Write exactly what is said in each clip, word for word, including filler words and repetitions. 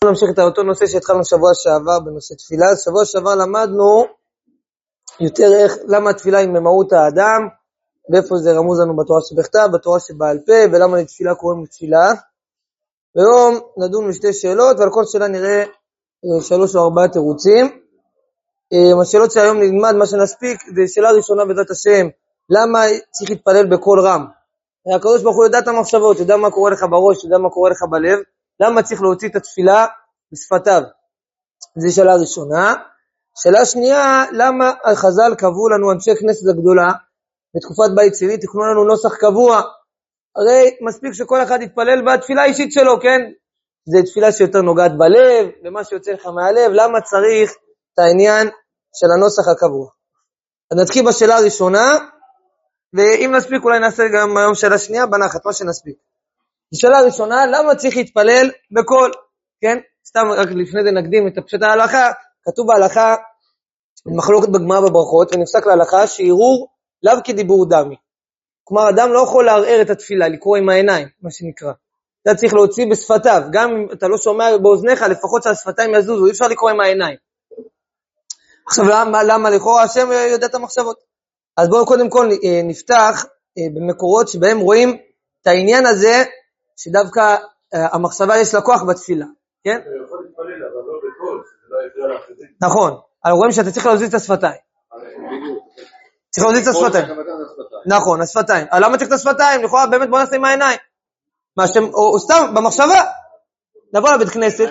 נמשיך את אותו נושא שהתחלנו שבוע שעבר בנושא תפילה. שבוע שעבר למדנו יותר איך, למה התפילה היא ממהות האדם, ואיפה זה רמוז לנו בתורה שבכתב, בתורה שבעל פה, ולמה לתפילה קוראים לתפילה. היום נדון בשתי שאלות, ועל כל שאלה נראה שלוש או ארבעה תירוצים. השאלות שהיום נלמד, מה שנספיק, זה שאלה ראשונה בעזרת השם, למה צריך להתפלל בקול רם? הקדוש ברוך הוא יודע את המחשבות, יודע מה קורה לך בראש, יודע מה קורה לך בלב, למה צריך להוציא את התפילה בשפתיו? זו שאלה ראשונה. שאלה שנייה, למה החז"ל קבעו לנו, אנשי כנסת הגדולה, בתקופת בית שני, תקנו לנו נוסח קבוע? הרי מספיק שכל אחד יתפלל בתפילה האישית שלו, כן? זה תפילה שיותר נוגעת בלב, במה שיוצא לך מהלב, למה צריך את העניין של הנוסח הקבוע? אז נתחיל בשאלה הראשונה, ואם נספיק אולי נעשה גם היום שאלה שנייה, בנחת, מה שנספיק. השאלה הראשונה, למה צריך להתפלל בקול? כן? סתם רק לפני זה נקדים את הפשט ההלכה, כתוב בהלכה, מחלוקת בגמרא בברכות, ונפסק להלכה שערעור לאו כדיבור דמי. כלומר, אדם לא יכול לערער את התפילה, לקרוא עם העיניים, מה שנקרא. אתה צריך להוציא בשפתיו, גם אם אתה לא שומע באוזניך, לפחות שהשפתיים יזוזו, אי אפשר לקרוא עם העיניים. עכשיו, למה, למה לכאורה השם יודע את המחשבות? אז בואו קודם כל נפתח במקורות שבהם רואים את העניין הזה, שדווקא המחשבה יש לה כוח בתפילה, כן? אתה יכול להתפלל, אבל לא בקול, שזה לא יפריע לאחרים. נכון, אבל רואים שאתה צריך להוזיז את השפתיים. צריך להוזיז את השפתיים. נכון, השפתיים. אבל למה צריך את השפתיים? לכאורה באמת בוא נעשה עם העיניים. מה שם, או סתם, במחשבה. נבוא לבית כנסת.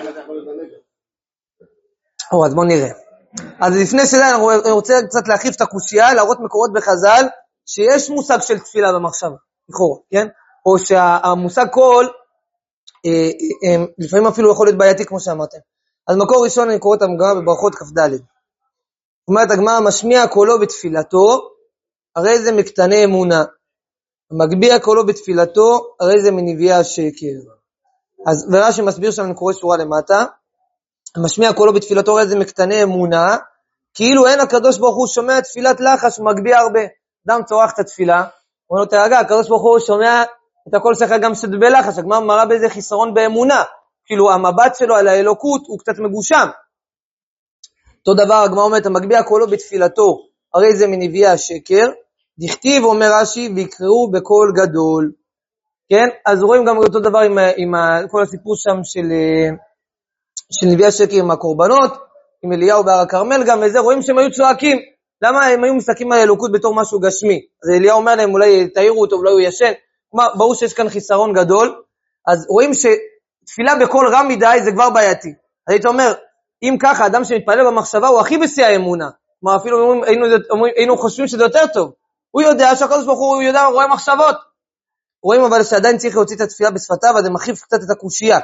או, אז בואו נראה. אז לפני שזה, אני רוצה קצת להחליף את הקושייה, להראות מקורות בחז"ל, שיש מושג של תפילה במחשבה, לכאורה, כן? או שהמושג קול, לפעמים אפילו יכול להיות בעייתי כמו שאמרתם. אז מקור ראשון אני קורא את הגמרא בברכות כ"ד. אומרת הגמרא, משמיע קולו בתפילתו, הרי זה מקטני אמונה. מגביה קולו בתפילתו, הרי זה מנביאי השקר. אז ורש"י מסביר שם, אני קורא שורה למטה, משמיע קולו בתפילתו, הרי זה מקטני אמונה, כאילו אין הקדוש ברוך הוא שומע תפילת לחש, הוא מגביה הרבה. אדם צורח את התפילה, הוא אומר לו, תרגע, הקדוש ברוך הוא שומע את הכל שלך גם שד בלחש, הגמרא מראה באיזה חיסרון באמונה, כאילו המבט שלו על האלוקות הוא קצת מגושם. אותו דבר, הגמרא אומרת, המגביה קולו בתפילתו, הרי זה מנביאי השקר, דכתיב, אומר רש"י, ויקראו בקול גדול. כן? אז רואים גם אותו דבר עם, עם כל הסיפור שם של, של נביאי השקר עם הקורבנות, עם אליהו בהר הכרמל גם, וזה רואים שהם היו צועקים. למה הם היו מסתכלים על האלוקות בתור משהו גשמי? אז אליהו אומר להם, אולי תאירו אותו, אולי הוא ישן. כלומר, ברור שיש כאן חיסרון גדול, אז רואים שתפילה בקול רם מדי זה כבר בעייתי. אז היית אומר, אם ככה, אדם שמתפלל במחשבה הוא הכי בשיא האמונה. כלומר, אפילו היינו, היינו חושבים שזה יותר טוב. הוא יודע שהקדוש ברוך הוא יודע, הוא רואה מחשבות. רואים אבל שעדיין צריך להוציא את התפילה בשפתיו, אז זה מחליף קצת את הקושייה.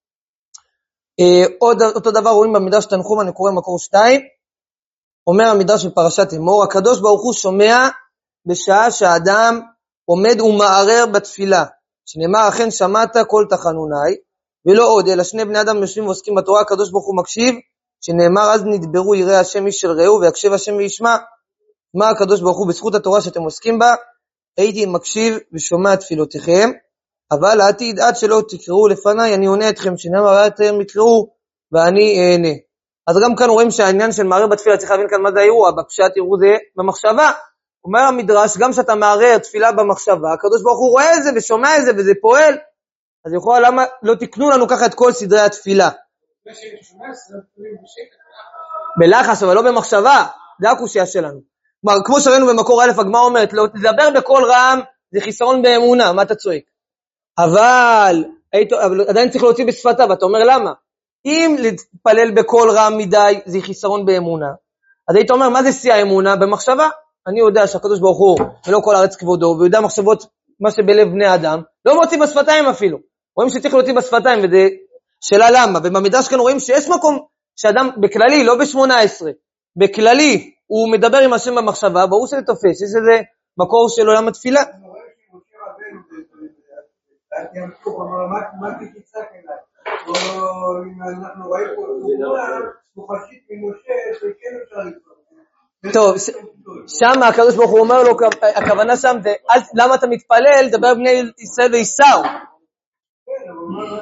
עוד אותו דבר רואים במדרש תנחום, אני קורא מקור שתיים, אומר המדרש בפרשת אמור, הקדוש ברוך הוא שומע בשעה שהאדם עומד ומערער בתפילה, שנאמר אכן שמעת כל תחנוני, ולא עוד, אלא שני בני אדם יושבים ועוסקים בתורה, הקדוש ברוך הוא מקשיב, שנאמר אז נדברו יראה השם איש של רעהו, ויקשב השם וישמע. מה הקדוש ברוך הוא בזכות התורה שאתם עוסקים בה, הייתי מקשיב ושומע תפילותיכם, אבל העתיד עד שלא תקראו לפניי, אני עונה אתכם, שנאמר אתם יקראו ואני אענה. אז גם כאן רואים שהעניין של מערער בתפילה, צריך להבין כאן מה זה האירוע, בפשט יראו זה במחשבה. אומר המדרש, גם שאתה מערער תפילה במחשבה, הקדוש ברוך הוא רואה את זה ושומע את זה וזה פועל, אז יכול למה לא תקנו לנו ככה את כל סדרי התפילה? בלחש, אבל לא במחשבה, זה הקושיה שלנו. כלומר, כמו שראינו במקור א', הגמרא אומרת, לא תדבר בקול רם, זה חיסרון באמונה, מה אתה צועק? אבל, אבל עדיין צריך להוציא בשפתיו, ואתה אומר למה? אם להתפלל בקול רם מדי, זה חיסרון באמונה. אז היית אומר, מה זה שיא האמונה? במחשבה. אני יודע שהקדוש ברוך הוא, ולא כל הארץ כבודו, ויודע מחשבות, מה שבלב בני אדם, לא מוציא בשפתיים אפילו. רואים שצריך להוציא בשפתיים, וזה שאלה למה. ובמדרש כאן רואים שיש מקום שאדם בכללי, לא ב-שמונה עשרה, בכללי, הוא מדבר עם השם במחשבה, ברור שזה תופס, יש איזה מקור של עולם התפילה. מה תקיצה כלל? או אם אנחנו רואים פה תמונה, הוא חשית ממשה, שכן אפשר לקרוא. טוב, שם הקדוש ברוך הוא אומר לו, הכוונה שם זה, למה אתה מתפלל, דבר בני ישראל ויסעו. כן, אבל מה תקיצה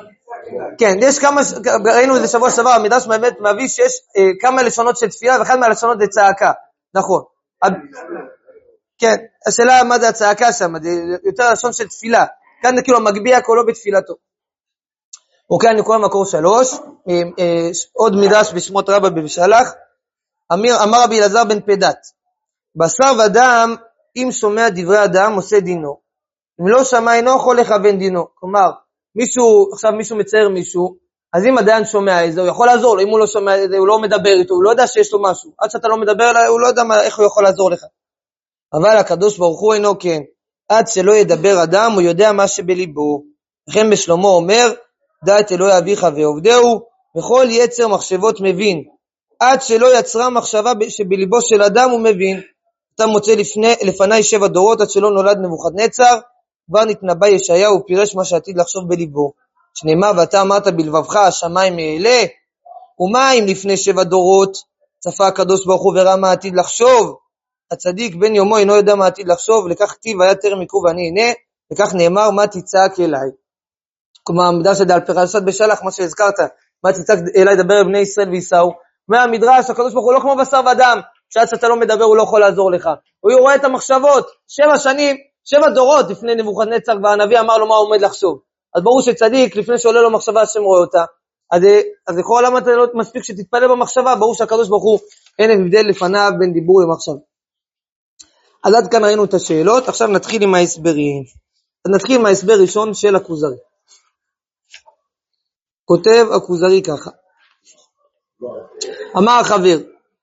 כן, יש כמה, ראינו איזה שבוע שעבר, המדרש באמת מביא שיש אה, כמה לשונות של תפילה, ואחד מהלשונות זה צעקה, נכון. כן, השאלה מה זה הצעקה שם, זה יותר לשון של תפילה, כאן זה כאילו מגביה קולו בתפילתו. אוקיי, אני קורא מקור שלוש, אה, אה, עוד מדרש בשמות רבא במשלח, אמר, אמר רבי אלעזר בן פדת, בשר ודם, אם שומע דברי אדם, עושה דינו. אם לא שמע, אינו יכול לכוון דינו. כלומר, מישהו, עכשיו מישהו מצייר מישהו, אז אם הדיין שומע את זה, הוא יכול לעזור לו. אם הוא לא שומע את זה, הוא לא מדבר איתו, הוא לא יודע שיש לו משהו. עד שאתה לא מדבר עליו, הוא לא יודע מה, איך הוא יכול לעזור לך. אבל הקדוש ברוך הוא אינו כן. עד שלא ידבר אדם, הוא יודע מה שבליבו. לכן בשלמה אומר, דע את אלוהי אביך ועובדהו, וכל יצר מחשבות מבין. עד שלא יצרה מחשבה שבליבו של אדם הוא מבין. אתה מוצא לפני, לפני שבע דורות עד שלא נולד נבוכדנצר, כבר נתנבא ישעיהו ופירש מה שעתיד לחשוב בליבו. שנאמר, ואתה אמרת בלבבך השמיים מאלה, ומה אם לפני שבע דורות צפה הקדוש ברוך הוא וראה מה עתיד לחשוב? הצדיק בן יומו אינו יודע מה עתיד לחשוב, לכך כתיב היה טרם יקרו ואני הנה, וכך נאמר מה תצעק אליי. כלומר, המדרש הזה על פרשת בשלח, מה שהזכרת, מה תצעק אליי דבר אל בני ישראל וייסעו. מהמדרש הקדוש ברוך הוא לא כמו בשר ודם, שעד שאתה לא מדבר הוא לא יכול לעזור לך. הוא רואה את המחשבות, שבע שנים, שבע דורות לפני נבוכדנצר, והנביא אמר לו מה הוא עומד לחשוב. אז ברור שצדיק, לפני שעולה לו מחשבה, השם רואה אותה. אז, אז לכל למה אתה לא מספיק שתתפלל במחשבה, ברור שהקדוש ברוך הוא אין הבדל לפניו בין דיבור למחשבה. אז עד כאן ראינו את השאלות, עכשיו נתחיל עם ההסברים. אז נתחיל עם ההסבר ראשון של הכוזרי. כותב הכוזרי ככה. אמר החבר,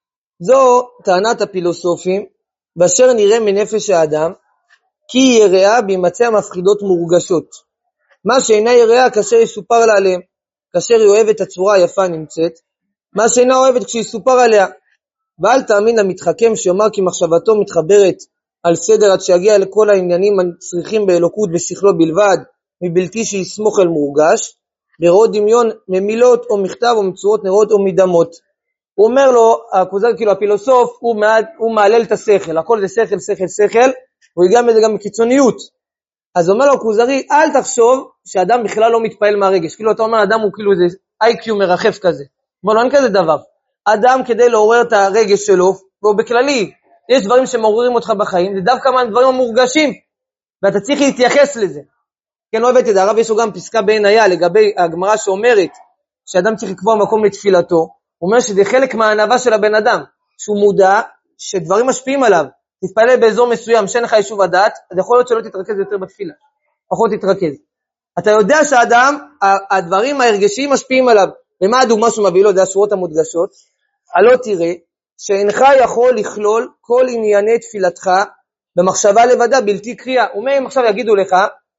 זו טענת הפילוסופים, באשר נראה מנפש האדם, כי יראה בימצא המפחידות מורגשות. מה שאינה יראה כאשר יסופר לה עליהם, כאשר היא אוהבת הצורה היפה נמצאת, מה שאינה אוהבת כשיסופר עליה. ואל תאמין למתחכם שיאמר כי מחשבתו מתחברת על סדר עד שיגיע לכל העניינים הצריכים באלוקות בשכלו בלבד, מבלתי שיסמוך אל מורגש, לראות דמיון ממילות או מכתב או מצורות נראות או מדמות. הוא אומר לו, הכוזרי, כאילו הפילוסוף, הוא, מעד, הוא מעלל את השכל, הכל זה שכל, שכל, שכל, הוא יגע מזה גם בקיצוניות. אז אומר לו הכוזרי, אל תחשוב שאדם בכלל לא מתפעל מהרגש, כאילו אתה אומר, אדם הוא כאילו איזה איי קיו מרחף כזה. אומר לו, אין כזה דבר. אדם כדי לעורר את הרגש שלו, והוא בכללי, יש דברים שמעוררים אותך בחיים, זה דווקא מהדברים המורגשים, ואתה צריך להתייחס לזה. כן, אוהבת את זה, הרב יש לו גם פסקה בעין היה, לגבי הגמרא שאומרת, שאדם צריך לקבוע מקום לתפילתו, הוא אומר שזה חלק מהענווה של הבן אדם, שהוא מודע שדברים משפיעים עליו, תתפלל באזור מסוים, שאין לך יישוב הדעת, אז יכול להיות שלא תתרכז יותר בתפילה, פחות תתרכז. אתה יודע שהאדם, הדברים ההרגשיים משפיעים עליו, ומה הדוגמה שהוא מביא לו, זה השורות המודגשות, הלא תראה, שאינך יכול לכלול כל ענייני תפילתך, במחשבה לבדה בלתי קריאה. ומה אם עכשיו יגידו לך,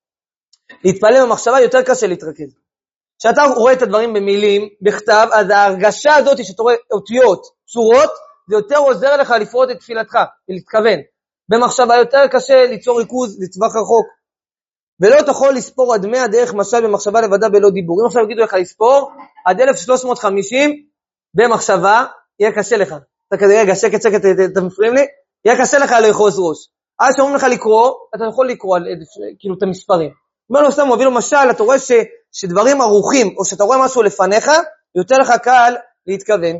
להתפלל במחשבה יותר קשה להתרכז. כשאתה רואה את הדברים במילים, בכתב, אז ההרגשה הזאת שאתה רואה אותיות, צורות, זה יותר עוזר לך לפרוט את תפילתך, ולהתכוון. במחשבה יותר קשה ליצור ריכוז לטווח רחוק. ולא תוכל לספור עד מאה דרך משל במחשבה לבדה בלא דיבור. אם עכשיו יגידו לך לספור, עד אלף שלוש מאות וחמישים במחשבה, יהיה קשה לך. אתה כזה, רגע, שקט, שקט, אתם מפריעים לי? יהיה קשה לך לאחוז ראש. אז שאומרים לך לקרוא, אתה יכול לקרוא כאילו את המספרים. אומר לו סתם, הוא מביא לו משל, אתה רואה ש, שדברים ערוכים, או שאתה רואה משהו לפניך, יותר לך קל להתכוון.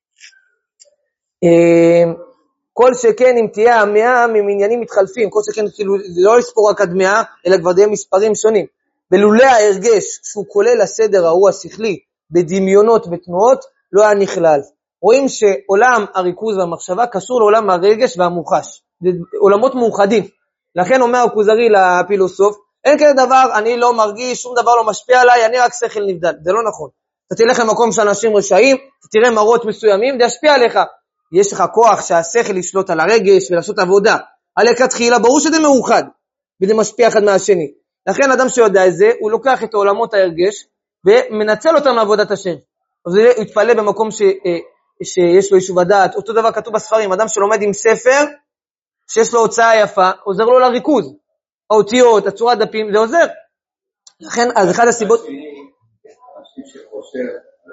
כל שכן אם תהיה המאה ממניינים מתחלפים, כל שכן כאילו לא לספור רק עד מאה, אלא כבר די מספרים שונים. ולולא ההרגש שהוא כולל הסדר ההוא השכלי, בדמיונות ותנועות, לא היה נכלל. רואים שעולם הריכוז והמחשבה קשור לעולם הרגש והמוחש. זה עולמות מאוחדים. לכן אומר הכוזרי לפילוסוף, אין כזה דבר, אני לא מרגיש, שום דבר לא משפיע עליי, אני רק שכל נבדל. זה לא נכון. אתה תלך למקום שאנשים רשעים, אתה תראה מראות מסוימים, זה ישפיע עליך. יש לך כוח שהשכל ישלוט על הרגש ולעשות עבודה. עליך תחילה, ברור שזה מאוחד, וזה משפיע אחד מהשני. לכן אדם שיודע את זה, הוא לוקח את העולמות ההרגש, ומנצל אותם לעבודת השם. אז הוא יתפלא במקום ש, שיש לו יישוב הדעת. אותו דבר כתוב בספרים, אדם שלומד עם ספר, שיש לו הוצאה יפה, עוזר לו לריכוז. האותיות, הצורת דפים, זה עוזר. לכן, אז אחד הסיבות... אנשים שחושב,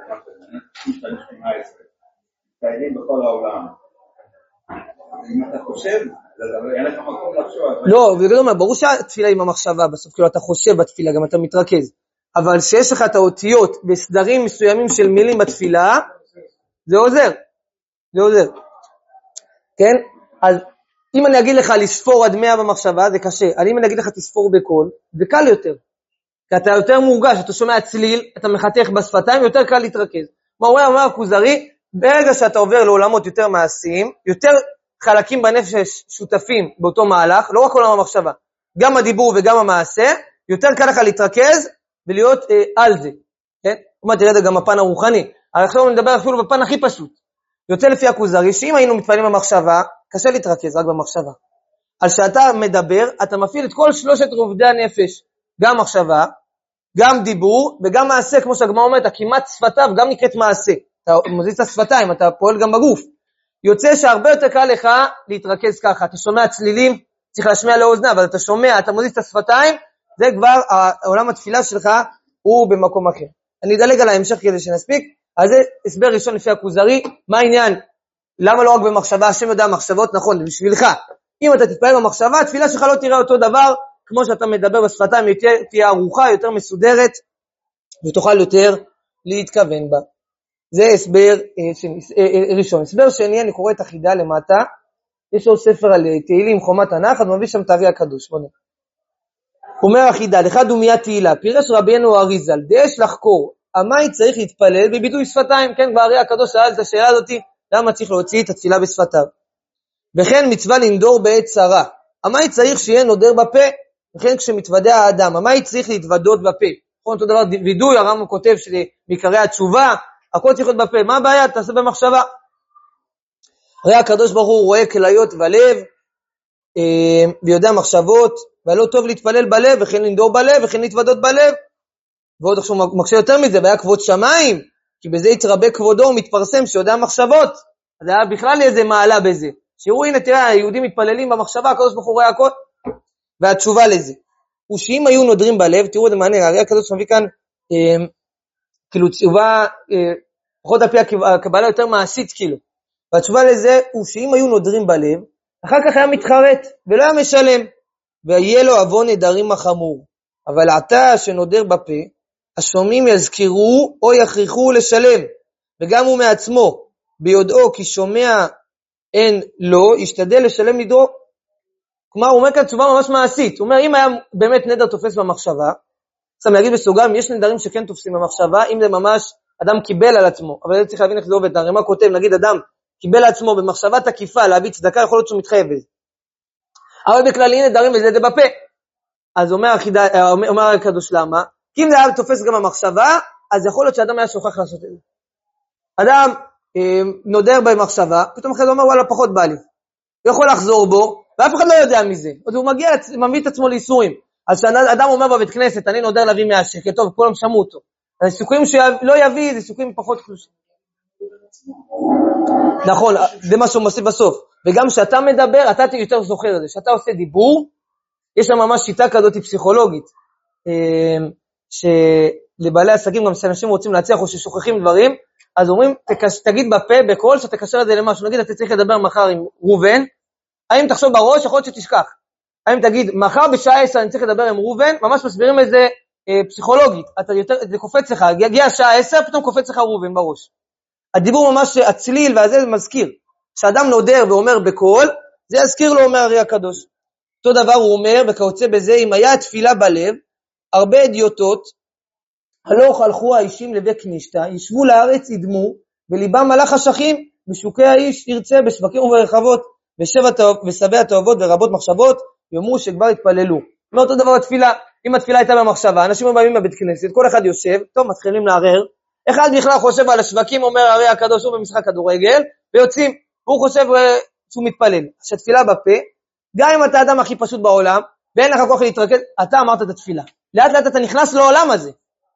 תהילים בכל העולם. אם אתה חושב, אין לך מקום לחשוב. לא, וגם ברור שהתפילה עם המחשבה, בסוף כאילו אתה חושב בתפילה, גם אתה מתרכז. אבל שיש לך את האותיות בסדרים מסוימים של מילים בתפילה, זה עוזר, זה עוזר. כן? אז אם אני אגיד לך לספור עד מאה במחשבה, זה קשה. אבל אם אני אגיד לך תספור בקול, זה קל יותר. כי אתה יותר מורגש, אתה שומע צליל, אתה מחתך בשפתיים, יותר קל להתרכז. מה אומר אמר הכוזרי, ברגע שאתה עובר לעולמות יותר מעשיים, יותר חלקים בנפש שותפים באותו מהלך, לא רק עולם המחשבה, גם הדיבור וגם המעשה, יותר קל לך להתרכז ולהיות אה, על זה. כן? אומר, תראה גם הפן הרוחני. אבל עכשיו נדבר אפילו בפן הכי פשוט. יוצא לפי הכוזרי, שאם היינו מתפעלים במחשבה, קשה להתרכז רק במחשבה. על שאתה מדבר, אתה מפעיל את כל שלושת רובדי הנפש, גם מחשבה, גם דיבור, וגם מעשה, כמו שהגמרא אומרת, כמעט שפתיו, גם נקראת מעשה. אתה מזיז את השפתיים, אתה פועל גם בגוף. יוצא שהרבה יותר קל לך להתרכז ככה. אתה שומע צלילים, צריך להשמיע לאוזנה, אבל אתה שומע, אתה מזיז את השפתיים, זה כבר העולם התפילה שלך, הוא במקום אחר. אני אדלג על ההמשך כדי שנספיק. אז זה הסבר ראשון לפי הכוזרי, מה העניין? למה לא רק במחשבה? השם יודע מחשבות, נכון, בשבילך. אם אתה תתפעל במחשבה, התפילה שלך לא תראה אותו דבר, כמו שאתה מדבר בשפתיים, תהיה ארוחה, יותר מסודרת, ותוכל יותר להתכוון בה. זה הסבר ראשון. הסבר שני, אני קורא את החידה למטה, יש עוד ספר על תהילים, חומת תנ"ך, אז מביא שם את הארי הקדוש. אומר החידה, לך דומיה תהילה, פירש רבינו אריזל, דש לחקור, המאי צריך להתפלל בביטוי שפתיים, כן, בארי הקדוש שאל את השאלה הזאת, למה צריך להוציא את התפילה בשפתיו? וכן מצווה לנדור בעת צרה, המאי צריך שיהיה נודר בפה, וכן כשמתוודע האדם, המאי צריך להתוודות בפה, נכון, אותו דבר וידוי, הרמב"ם כותב שמקרי התשובה, הכל צריך להיות בפה, מה הבעיה? תעשה במחשבה. הרי הקדוש ברוך הוא רואה כליות ולב, ויודע מחשבות, ולא טוב להתפלל בלב, וכן לנדור בלב, וכן להתוודות בלב, ועוד עכשיו מקשה יותר מזה, והיה כבוד שמיים, כי בזה יתרבה כבודו, הוא מתפרסם שיודע מחשבות, אז היה בכלל איזה מעלה בזה, שיראו, הנה תראה, היהודים מתפללים במחשבה, הקדוש ברוך הוא רואה הכל, והתשובה לזה, הוא שאם היו נודרים בלב, תראו את המעניין, הרי הקדוש מביא כאן, אה, כאילו תשובה, אה, פחות על פי הקבלה יותר מעשית, כאילו, והתשובה לזה, הוא שאם היו נודרים בלב, אחר כך היה מתחרט, ולא היה משלם, ויהיה לו אבון נדרים החמור, אבל עתה שנודר בפה, השומעים יזכרו או יכריחו לשלם, וגם הוא מעצמו, ביודעו כי שומע אין לו, ישתדל לשלם נדרו. כלומר, הוא אומר כאן תשובה ממש מעשית, הוא אומר, אם היה באמת נדר תופס במחשבה, צריך להגיד בסוגריים, יש נדרים שכן תופסים במחשבה, אם זה ממש אדם קיבל על עצמו, אבל זה צריך להבין איך זה עובד, הרי מה כותב, נגיד אדם קיבל על עצמו במחשבה תקיפה, להביא צדקה, יכול להיות שהוא מתחייב בזה. אבל בכללי נדרים וזה זה בפה. אז אומר, החידה, אומר הקדוש למה, כי אם זה היה תופס גם המחשבה, אז יכול להיות שאדם היה שוכח לעשות את זה. אדם אה, נודר במחשבה, פתאום אחרי זה אומר, וואלה, פחות בא לי. הוא יכול לחזור בו, ואף אחד לא יודע מזה. אז הוא מגיע, מביא את עצמו לאיסורים. אז כשאדם אומר בבית כנסת, אני נודר להביא מאה שקל, טוב, כולם שמעו אותו. אז סיכויים שלא יביא, זה סיכויים פחות קלושים. נכון, זה מה שהוא מוסיף בסוף. וגם שאתה מדבר, אתה יותר זוכר את זה. שאתה עושה דיבור, יש שם ממש שיטה כזאת פסיכולוגית, שלבעלי עסקים, גם שאנשים רוצים להצליח או ששוכחים דברים, אז אומרים, תגיד בפה, בקול, שתקשר את זה למשהו. נגיד, אתה צריך לדבר מחר עם רובן, האם תחשוב בראש, יכול להיות שתשכח. האם תגיד, מחר בשעה עשר אני צריך לדבר עם רובן, ממש מסבירים את זה אה, פסיכולוגית, אתה יותר, זה קופץ לך, יגיע השעה עשר, פתאום קופץ לך רובן בראש. הדיבור ממש הצליל והזה מזכיר. כשאדם נודר ואומר בקול, זה יזכיר לו, אומר הרי הקדוש. אותו דבר הוא אומר, וכיוצא בזה, אם היה תפילה בלב, הרבה אדיוטות, הלוך הלכו האישים לבית כנישתא, ישבו לארץ ידמו, וליבם מלאך חשכים, בשוקי האיש ירצה, בשווקים וברחבות, ושבע תאוות ורבות מחשבות, יאמרו שכבר התפללו. מאותו דבר התפילה, אם התפילה הייתה במחשבה, אנשים באים בבית כנסת, כל אחד יושב, טוב, מתחילים לערער, אחד בכלל חושב על השווקים, אומר הרי הקדוש הוא במשחק כדורגל, ויוצאים, הוא חושב שהוא מתפלל. שהתפילה בפה, גם אם אתה האדם הכי פשוט בעולם, ואין לך כוח להתרכז, אתה אמרת את התפילה. לאט לאט אתה נכנס לעולם הזה.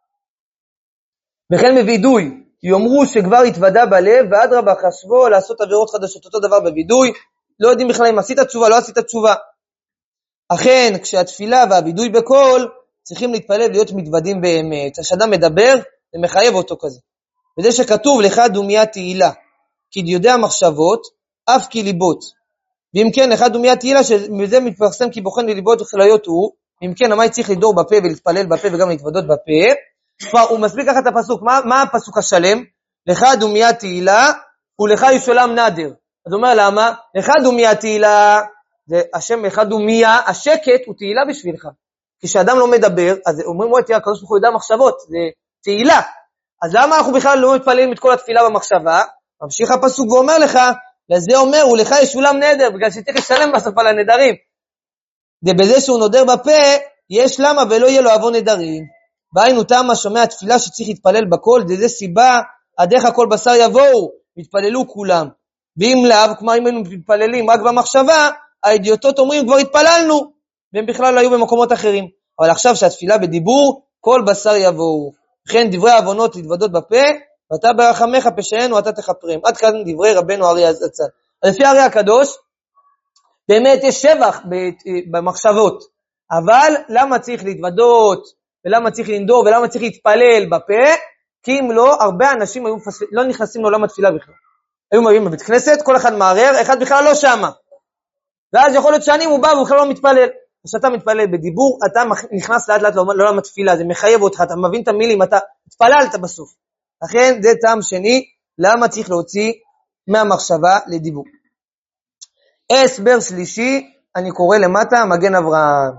וכן מוידוי, יאמרו שכבר התוודע בלב, ואדרבה חשבו לעשות עבירות חדשות, אותו דבר בוידוי, לא יודעים בכלל אם עשית תשובה, לא עשית תשובה. אכן, כשהתפילה והוידוי בקול, צריכים להתפלל להיות מתוודים באמת. כשאדם מדבר, זה מחייב אותו כזה. וזה שכתוב לך דומיה תהילה, כי יודע מחשבות, אף כי ליבות. ואם כן, לך דומיה תהילה, שזה מתפרסם כי בוחן לליבות וכליות הוא, אם כן, למה צריך לדור בפה ולהתפלל בפה וגם להתוודות בפה? כבר הוא מספיק ככה את הפסוק. מה, מה הפסוק השלם? לך דומיה תהילה ולך ישולם נדר. אז הוא אומר למה? לך דומיה תהילה, זה השם לך דומיה, השקט הוא תהילה בשבילך. כשאדם לא מדבר, אז אומרים לו, תהיה הקדוש ברוך הוא יודע מחשבות, זה תהילה. אז למה אנחנו בכלל לא מתפללים את כל התפילה במחשבה? ממשיך הפסוק ואומר לך, לזה אומר, ולך ישולם נדר, בגלל שתהיה לשלם בסוף על הנדרים. זה בזה שהוא נודר בפה, יש למה ולא יהיה לו עוון נדרים. והיינו תמה שומע תפילה שצריך להתפלל בכל, זה זה סיבה, עדיך כל בשר יבואו, מתפללו כולם. ואם לאו, כמו אם היינו מתפללים רק במחשבה, האידיוטות אומרים כבר התפללנו, והם בכלל לא היו במקומות אחרים. אבל עכשיו שהתפילה בדיבור, כל בשר יבואו. וכן דברי העוונות להתוודות בפה, ואתה ברחמך פשענו אתה תכפרם. עד כאן דברי רבנו אריה הזצ"ל. לפי אריה הקדוש, באמת יש שבח במחשבות, אבל למה צריך להתוודות, ולמה צריך לנדור, ולמה צריך להתפלל בפה? כי אם לא, הרבה אנשים היו מפס... לא נכנסים לעולם התפילה בכלל. היו מביאים בבית כנסת, כל אחד מערער, אחד בכלל לא שמה. ואז יכול להיות שנים הוא בא והוא בכלל לא מתפלל. כשאתה מתפלל בדיבור, אתה נכנס לאט לאט לעולם התפילה, זה מחייב אותך, אתה מבין את המילים, אתה התפללת בסוף. לכן זה טעם שני, למה צריך להוציא מהמחשבה לדיבור. הסבר שלישי, אני קורא למטה, מגן אברהם.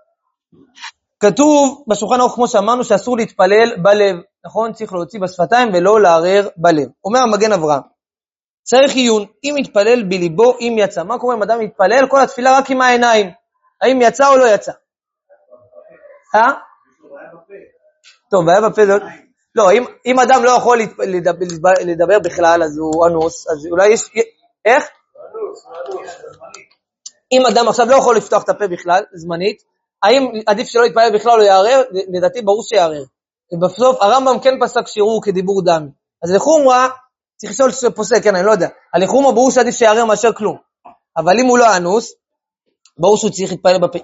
כתוב בשולחן ערוך כמו שאמרנו שאסור להתפלל בלב, נכון? צריך להוציא בשפתיים ולא לערער בלב. אומר מגן אברהם, צריך עיון, אם יתפלל בליבו, אם יצא. מה קורה אם אדם יתפלל? כל התפילה רק עם העיניים. האם יצא או לא יצא? אה? טוב, היה בפה. לא, אם, אם אדם לא יכול לדבר, לדבר בכלל, אז הוא אנוס, אז אולי יש... איך? אם אדם עכשיו לא יכול לפתוח את הפה בכלל, זמנית, האם עדיף שלא יתפלל בכלל או יערר? לדעתי ברור שיערר. ובסוף הרמב"ם כן פסק שיערור כדיבור דמי. אז לחומרה, צריך לשאול שפוסק, כן, אני לא יודע. על לחומרה ברור שעדיף שיערר מאשר כלום. אבל אם הוא לא אנוס, ברור שהוא צריך להתפלל בפה.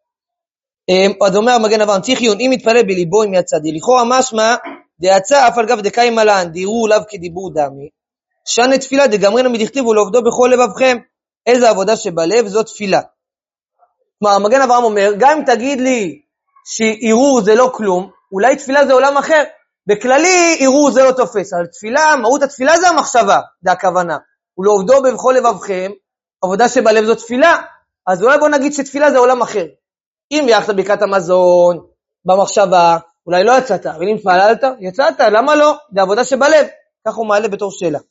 אז אומר מגן אברהם, צריך עיון, אם יתפלל בליבו אם יצא, לכאורה משמע, דעצה אף על גב דקאי מלן, דירו אליו כדיבור דמי, שנה תפילה דגמרנו מדכתיבו לעובדו בכל לבבכם, איזה עבודה שבלב זאת תפילה. כלומר, מגן אברהם אומר, גם אם תגיד לי שעירור זה לא כלום, אולי תפילה זה עולם אחר. בכללי עירור זה לא תופס, אבל תפילה, מהות התפילה זה המחשבה, זה הכוונה. ולעובדו בכל לבבכם, עבודה שבלב זאת תפילה, אז אולי בוא נגיד שתפילה זה עולם אחר. אם יחד ברכת המזון, במחשבה, אולי לא יצאת, אבל אם תפעלת, יצאת, למה לא? זה עבודה שבלב, כך הוא מעלה בתור שאלה.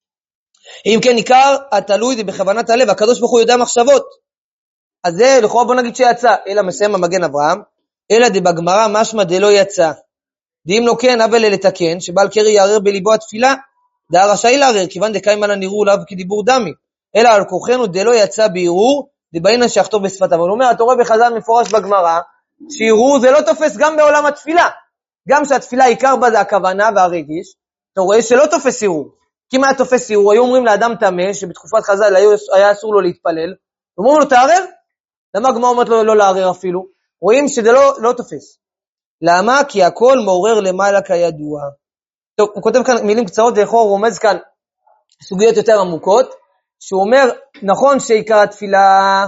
אם כן עיקר, התלוי זה בכוונת הלב, הקדוש ברוך הוא יודע מחשבות. אז זה לכאורה בוא נגיד שיצא, אלא מסיים המגן אברהם, אלא דבגמרא משמע דלא יצא. דאם לא כן, אבל לתקן, שבעל קרי יערר בליבו התפילה, דהה רשאי לערר, כיוון דקאי מלן עירור לאו כדיבור דמי, אלא על כוחנו דלא יצא בעירור, דבעינן שיחתור בשפתיו. אבל הוא אומר, אתה רואה בחז"ל מפורש בגמרא, שעירור זה לא תופס גם בעולם התפילה. גם שהתפילה עיקר בה זה הכוונה והרגיש, אתה רואה שלא תופס עירור. כי מה תופס עירור? היו אומרים לאדם טמא, שבתקופת חז"ל היה אסור לו להתפלל, אומרים לו תערר? למה הגמרא אומרת לו לא לערר אפילו? רואים שזה לא, לא תופס. למה? כי הכל מעורר למעלה כידוע. טוב, הוא כותב כאן מילים קצרות, ואיכו הוא רומז כאן סוגיות יותר עמוקות, שהוא אומר, נכון שעיקר התפילה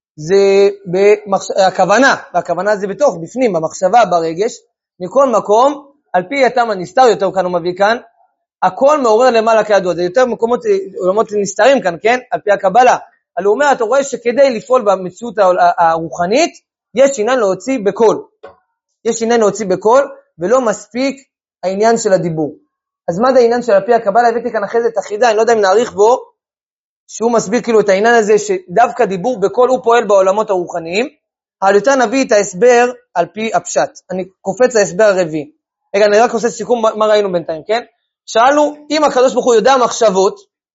זה במחש... הכוונה, והכוונה זה בתוך, בפנים, במחשבה, ברגש, מכל מקום, על פי יתם הנסתר, יותר כאן הוא מביא כאן, הכל מעורר למעלה כידוע. זה יותר מקומות, עולמות נסתרים כאן, כן? על פי הקבלה. אבל הוא אומר, אתה רואה שכדי לפעול במציאות הרוחנית, יש עניין להוציא בקול. יש עניין להוציא בקול, ולא מספיק העניין של הדיבור. אז מה זה העניין של על פי הקבלה? הבאתי כאן אחרי זה את החידה, אני לא יודע אם נעריך בו, שהוא מסביר כאילו את העניין הזה, שדווקא דיבור בקול הוא פועל בעולמות הרוחניים, אבל יותר נביא את ההסבר על פי הפשט. אני קופץ להסבר הרביעי. רגע, אני רק עושה סיכום מה ראינו בינתיים, כן? שאלנו, אם הקדוש ברוך הוא יודע מחשבות,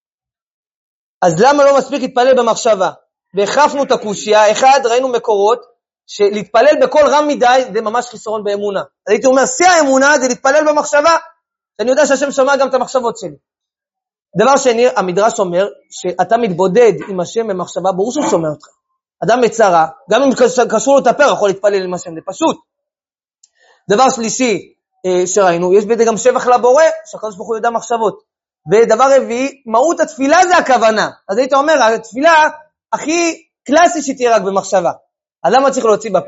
אז למה לא מספיק להתפלל במחשבה? והחפנו את הקושיה, אחד, ראינו מקורות, שלהתפלל בכל רם מדי, זה ממש חיסרון באמונה. אז הייתי אומר, שיא האמונה זה להתפלל במחשבה, שאני יודע שהשם שומע גם את המחשבות שלי. דבר שני, המדרש אומר, שאתה מתבודד עם השם במחשבה, ברור שהוא שומע אותך. אדם מצרה, גם אם קשור לו את הפר, יכול להתפלל עם השם, זה פשוט. דבר שלישי, שראינו, יש בזה גם שבח לבורא, שהקדוש ברוך הוא יודע מחשבות. ודבר רביעי, מהות התפילה זה הכוונה. אז היית אומר, התפילה הכי קלאסי שתהיה רק במחשבה. אז למה צריך להוציא בפה?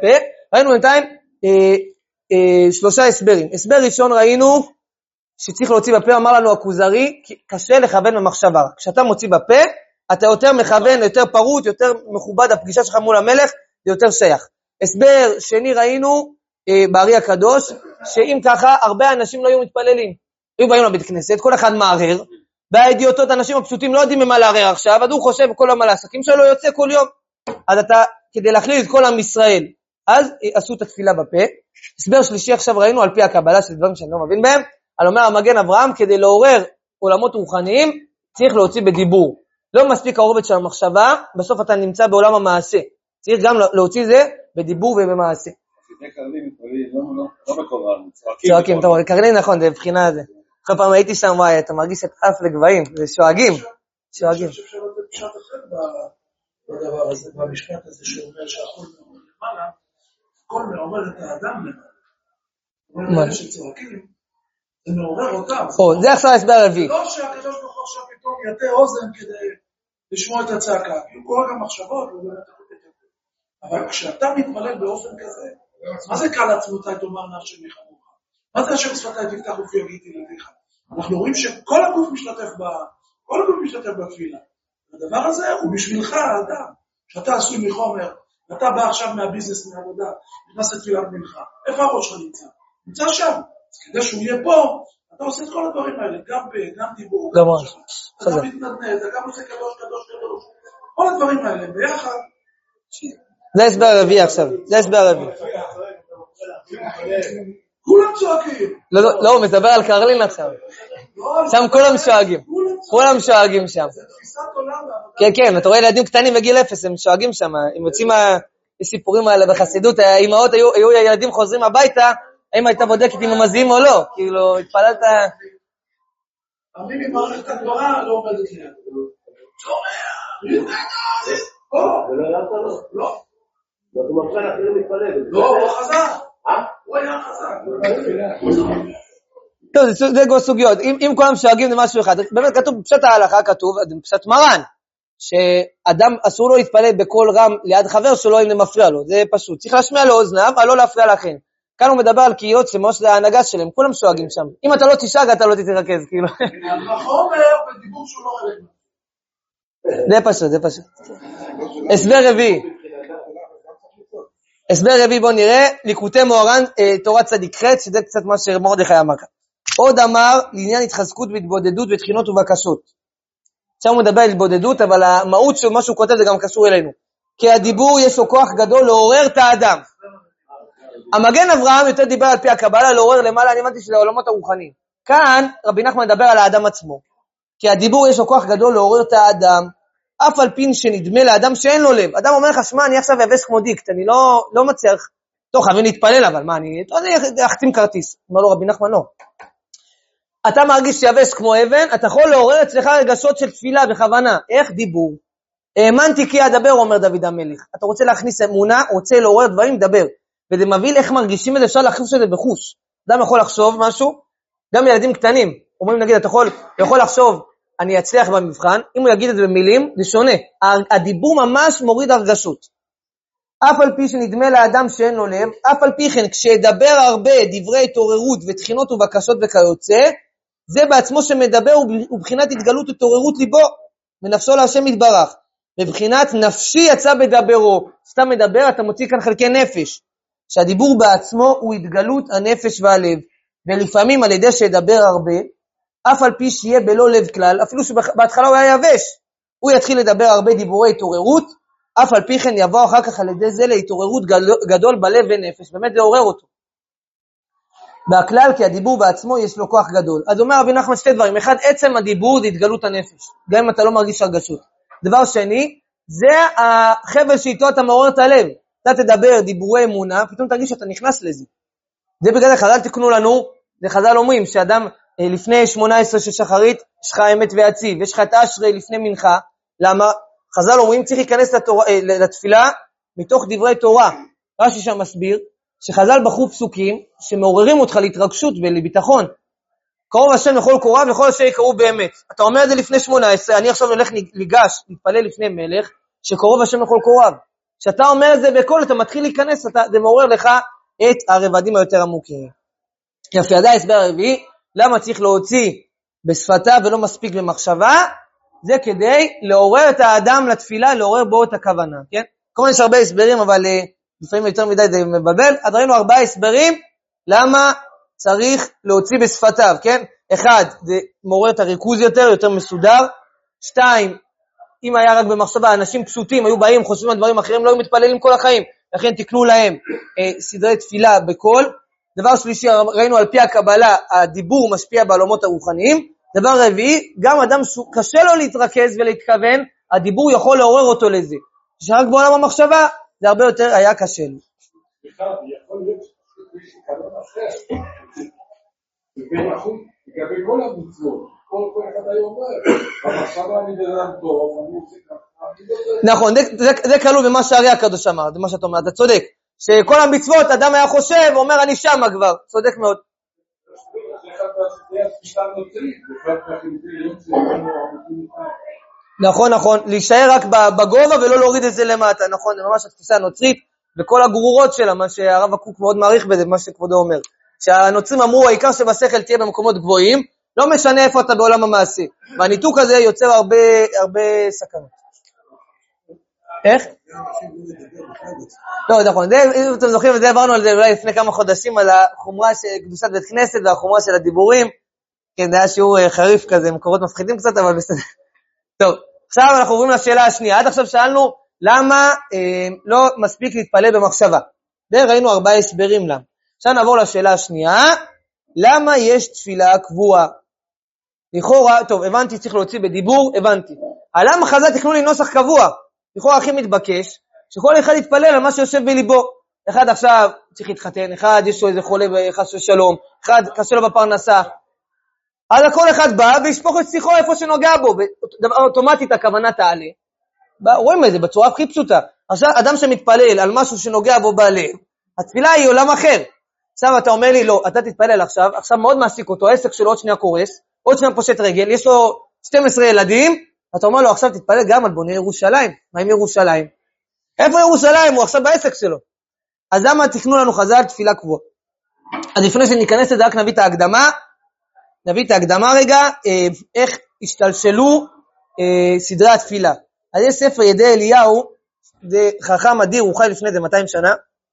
ראינו בינתיים אה, אה, שלושה הסברים. הסבר ראשון ראינו שצריך להוציא בפה, אמר לנו הכוזרי, קשה לכוון במחשבה. כשאתה מוציא בפה, אתה יותר מכוון, יותר פרוט, יותר מכובד, הפגישה שלך מול המלך, זה יותר שייך. הסבר שני ראינו אה, בארי הקדוש, שאם ככה, הרבה אנשים לא היו מתפללים. היו באים לבית כנסת, כל אחד מערער, והאידיוטות, האנשים הפשוטים לא יודעים מה לערער עכשיו, אז הוא חושב כל יום על העסקים שלו, יוצא כל יום. אז אתה, כדי להכליל את כל עם ישראל, אז עשו את התפילה בפה. הסבר שלישי עכשיו ראינו על פי הקבלה, של דברים שאני לא מבין בהם, על אומר המגן אברהם, כדי לעורר עולמות רוחניים, צריך להוציא בדיבור. לא מספיק הרובד של המחשבה, בסוף אתה נמצא בעולם המעשה. צריך גם להוציא זה בדיבור ובמעשה. זה קרלים מתפללים, לא בקורל, צועקים, טוב, קרלים נכון, זה בבחינה הזה. כל פעם הייתי שם, וואי, אתה מרגיש את אף לגבהים, זה שואגים, שואגים. אני חושב שלא זה פשט אחר בדבר הזה, במשפט הזה שאומר שהכל מעורר למעלה, הכל מעורר את האדם למעלה. אומר לאלה שצועקים, זה מעורר אותם. או, זה עכשיו הסבר הרביעי. זה לא שהקדוש ברוך הוא עכשיו פתאום יטה אוזן כדי לשמוע את הצעקה, כי הוא קורא גם מחשבות, אבל כשאתה מתפלל באופן כזה, מה זה קל עצמותיי תאמר נפשי מחמוך? מה זה אשר שפתיי תפתח ופי יגיתי לביך? אנחנו רואים שכל הגוף משתתף ב... כל הגוף משתתף בתפילה. הדבר הזה הוא בשבילך האדם, שאתה עשוי מחומר, ואתה בא עכשיו מהביזנס, מהעבודה, נכנס לתפילת מנחה. איפה הראש שלך נמצא? נמצא שם. אז כדי שהוא יהיה פה, אתה עושה את כל הדברים האלה, גם פה, גם דיבור, גם מחשבה. אתה גם מתנדנד, אתה גם עושה קדוש, קדוש, קדוש. כל הדברים האלה ביחד. זה הסבר הרביעי עכשיו, זה הסבר הרביעי. כולם צועקים. לא, לא, הוא מדבר על קרלין עכשיו. שם כולם שואגים. כולם שואגים שם. זה תפיסת עולם. כן, כן, אתה רואה ילדים קטנים בגיל אפס, הם שואגים שם. הם יוצאים מהסיפורים האלה בחסידות, האימהות היו ילדים חוזרים הביתה, האמא הייתה בודקת אם הם מזיעים או לא. כאילו, התפללת... אני ממערכת הגברה לא עומדת ליד. שומע, ולא ירת לו? לא. ואתה מפריע לאחרים להתפלל. לא, הוא חזק. הוא היה חזק. טוב, זה גו סוגיות. אם כולם שואגים זה משהו אחד, באמת כתוב, פשט ההלכה כתוב, פשט מרן, שאדם אסור לו להתפלל בכל רם ליד חבר שלו אם זה מפריע לו, זה פשוט. צריך להשמיע לו אוזניו, אבל לא להפריע לכם. כאן הוא מדבר על קהילות שממש זה ההנהגה שלהם, כולם שואגים שם. אם אתה לא תשאג, אתה לא תתרכז, כאילו. החומר בדיבור שהוא לא רלוונטי. זה פשוט, זה פשוט. הסבר רביעי. הסבר רביעי, בוא נראה, ליקוטי מוהר"ן, תורת צדיק ח', שזה קצת מה שמרדכי אמר כאן. עוד אמר, לעניין התחזקות והתבודדות ותחינות ובקשות. עכשיו הוא מדבר על התבודדות, אבל המהות של מה שהוא כותב זה גם קשור אלינו. כי הדיבור יש לו כוח גדול לעורר את האדם. המגן אברהם יותר דיבר על פי הקבלה, לעורר למעלה, אני אמרתי שזה העולמות הרוחניים. כאן רבי נחמן מדבר על האדם עצמו. כי הדיבור יש לו כוח גדול לעורר את האדם, אף על פין שנדמה לאדם שאין לו לב. אדם אומר לך, שמה, אני עכשיו יבש כמו דיקט, אני לא, לא מצליח, טוב, חייבים להתפלל, אבל מה, אני, אני אחתים כרטיס. אומר לו רבי נחמן, לא. אתה מרגיש שיבש כמו אבן, אתה יכול לעורר אצלך רגשות של תפילה בכוונה. איך? דיבור. האמנתי כי אדבר, אומר דוד המלך. אתה רוצה להכניס אמונה, רוצה לעורר דברים, דבר. וזה מביא איך מרגישים את זה, אפשר להחשוב שזה בחוש. אדם יכול לחשוב משהו, גם ילדים קטנים, אומרים נגיד, אתה יכול, יכול לחשוב, אני אצליח במבחן, אם הוא יגיד את זה במילים, זה שונה. הדיבור ממש מוריד הרגשות. אף על פי שנדמה לאדם שאין לו לב, אף על פי כן, כשידבר הרבה דברי התעוררות ותחינות ובקשות וכיוצא, זה בעצמו שמדבר ובבחינת התגלות ותעוררות ליבו, מנפשו להשם יתברך. בבחינת נפשי יצא בדברו, סתם מדבר, אתה מוציא כאן חלקי נפש. שהדיבור בעצמו הוא התגלות הנפש והלב, ולפעמים על ידי שידבר הרבה, אף על פי שיהיה בלא לב כלל, אפילו שבהתחלה הוא היה יבש, הוא יתחיל לדבר הרבה דיבורי התעוררות, אף על פי כן יבוא אחר כך על ידי זה להתעוררות גדול בלב ונפש, באמת לעורר אותו. והכלל, כי הדיבור בעצמו יש לו כוח גדול. אז אומר רבי נחמן שתי דברים, אחד, עצם הדיבור זה התגלות הנפש, גם אם אתה לא מרגיש הרגשות. דבר שני, זה החבל שאיתו אתה מעורר את הלב, אתה תדבר דיבורי אמונה, פתאום תרגיש שאתה נכנס לזה. זה בגלל זה חז"ל תקנו לנו, זה חז"ל אומרים שאדם לפני שמונה עשרה של שחרית, יש לך אמת ויציב, יש לך את אשרי לפני מנחה, למה? חז"ל אומרים צריך להיכנס לתורה, לתפילה מתוך דברי תורה. רש"י שם מסביר שחז"ל בחרו פסוקים שמעוררים אותך להתרגשות ולביטחון. קרוב השם לכל קוריו וכל אשר יקראו באמת. אתה אומר את זה לפני שמונה עשרה, אני עכשיו הולך לגש, להתפלל לפני מלך, שקרוב השם לכל קוריו. כשאתה אומר את זה בקול, אתה מתחיל להיכנס, אתה, זה מעורר לך את הרבדים היותר עמוקים. יפה, עדיין הסבר הרביעי, למה צריך להוציא בשפתה ולא מספיק במחשבה? זה כדי לעורר את האדם לתפילה, לעורר בו את הכוונה, כן? כמובן יש הרבה הסברים, אבל uh, לפעמים יותר מדי זה מבלבל. אז ראינו ארבעה הסברים, למה צריך להוציא בשפתיו, כן? אחד, זה מעורר את הריכוז יותר, יותר מסודר. שתיים, אם היה רק במחשבה, אנשים פשוטים היו באים, חושבים על דברים אחרים, לא היו מתפללים כל החיים, לכן תקנו להם אה, סדרי תפילה בכל. דבר שלישי, ראינו על פי הקבלה, הדיבור משפיע בעולמות הרוחניים. דבר רביעי, גם אדם שקשה לו להתרכז ולהתכוון, הדיבור יכול לעורר אותו לזה. שרק בעולם המחשבה, זה הרבה יותר היה קשה לו. בכלל, יכול להיות שיש כוון אחר, לגבי כל המצוות, כל אחד היום אומר, המחשבה אני בן טוב, אני עושה ככה. נכון, זה כלול במה שהרי הקדוש אמר, זה מה שאתה אומר, אתה צודק, שכל המצוות, אדם היה חושב, אומר אני שמה כבר, צודק מאוד. נכון, נכון, להישאר רק בגובה ולא להוריד את זה למטה, נכון, זה ממש התפיסה הנוצרית, וכל הגרורות שלה, מה שהרב הקוק מאוד מעריך בזה, מה שכבודו אומר, שהנוצרים אמרו, העיקר שבשכל תהיה במקומות גבוהים, לא משנה איפה אתה בעולם המעשה, והניתוק הזה יוצר הרבה, הרבה סכנות. איך? לא, נכון, אם אתם זוכרים, זה עברנו על זה אולי לפני כמה חודשים, על החומרה של קדושת בית כנסת, והחומרה של הדיבורים, כן, זה היה שיעור חריף כזה, מקורות מפחידים קצת, אבל בסדר. טוב, עכשיו אנחנו עוברים לשאלה השנייה, עד עכשיו שאלנו, למה אה, לא מספיק להתפלל במחשבה? וראינו ארבעה הסברים לה. עכשיו נעבור לשאלה השנייה, למה יש תפילה קבועה? לכאורה, טוב, הבנתי, צריך להוציא בדיבור, הבנתי. למה חז"ל תקנו לי נוסח קבוע? לכאורה הכי מתבקש, שכל אחד יתפלל על מה שיושב בליבו. אחד עכשיו צריך להתחתן, אחד יש לו איזה חולה וחס ושלום, אחד קשה לו בפרנסה. אז כל אחד בא וישפוך את שיחו איפה שנוגע בו, ואוטומטית הכוונה תעלה. רואים את זה בצורה הכי פשוטה. עכשיו, אדם שמתפלל על משהו שנוגע בו בלב, התפילה היא עולם אחר. עכשיו אתה אומר לי, לא, אתה תתפלל עכשיו, עכשיו מאוד מעסיק אותו, העסק שלו עוד שנייה קורס, עוד שנייה פושט רגל, יש לו שנים עשר ילדים, אתה אומר לו, עכשיו תתפלל גם על בוני ירושלים. מה עם ירושלים? איפה ירושלים? הוא עכשיו בעסק שלו. אז למה תקנו לנו חז"ל תפילה קבועה? אז לפני שניכנס לזה, רק נביא את ההקדמה, נביא את ההקדמה רגע, איך השתלשלו סדרי התפילה. אז יש ספר ידי אליהו, זה חכם אדיר, הוא חי לפני זה מאתיים שנה,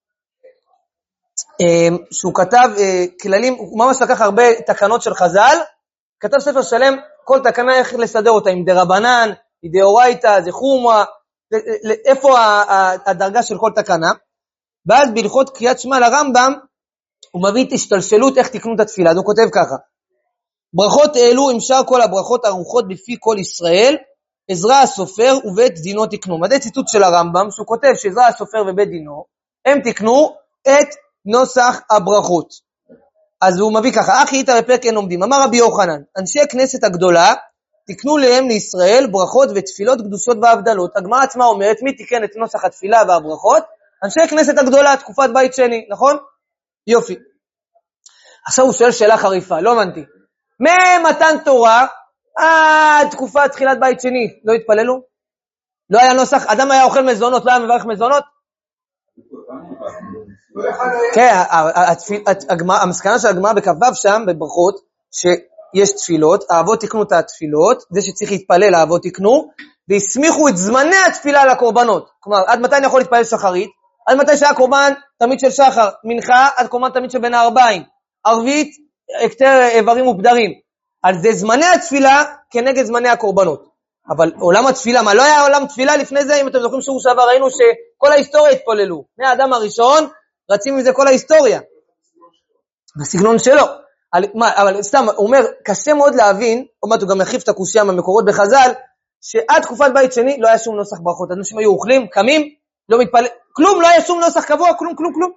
שהוא כתב כללים, הוא ממש לקח הרבה תקנות של חז"ל, כתב ספר שלם, כל תקנה איך לסדר אותה, עם דרבנן, דאורייתא, זה חומרה, איפה הדרגה של כל תקנה. ואז בהלכות קריאת שמע לרמב"ם, הוא מביא את השתלשלות איך תקנו את התפילה, אז הוא כותב ככה, ברכות אלו עם שאר כל הברכות ערוכות בפי כל ישראל, עזרא הסופר ובית דינו תקנו. מה זה ציטוט של הרמב"ם, שהוא כותב שעזרא הסופר ובית דינו, הם תקנו את נוסח הברכות. אז הוא מביא ככה, אחי איתה בפרק אין עומדים, אמר רבי יוחנן, אנשי הכנסת הגדולה, תקנו להם לישראל ברכות ותפילות קדושות והבדלות. הגמרא עצמה אומרת, מי תיקן את נוסח התפילה והברכות? אנשי הכנסת הגדולה, תקופת בית שני, נכון? יופי. עכשיו הוא שואל שאלה חריפה, לא הבנתי. ממתן תורה, עד תקופת תחילת בית שני, לא התפללו? לא היה נוסח, אדם היה אוכל מזונות, לא היה מברך מזונות? כן, המסקנה של הגמרא בכ"ו שם, בברכות, שיש תפילות, האבות תקנו את התפילות, זה שצריך להתפלל, האבות תקנו, והסמיכו את זמני התפילה לקורבנות. כלומר, עד מתי אני יכול להתפלל שחרית? עד מתי שהיה קורבן תמיד של שחר, מנחה עד קורבן תמיד של בין הארבעים, ערבית, הקטר איברים ופדרים. אז זה זמני התפילה כנגד זמני הקורבנות. אבל עולם התפילה, מה לא היה עולם תפילה לפני זה? אם אתם זוכרים שהוא שעבר, ראינו שכל ההיסטוריה התפוללו. מהאדם הראשון, רצים מזה כל ההיסטוריה. בסגנון שלו. אבל, מה, אבל סתם, הוא אומר, קשה מאוד להבין, אומרת, הוא גם יחיף את הקושיה מהמקורות בחז"ל, שעד תקופת בית שני לא היה שום נוסח ברכות. אנשים היו אוכלים, קמים, לא מתפלל, כלום, לא היה שום נוסח קבוע, כלום, כלום, כלום.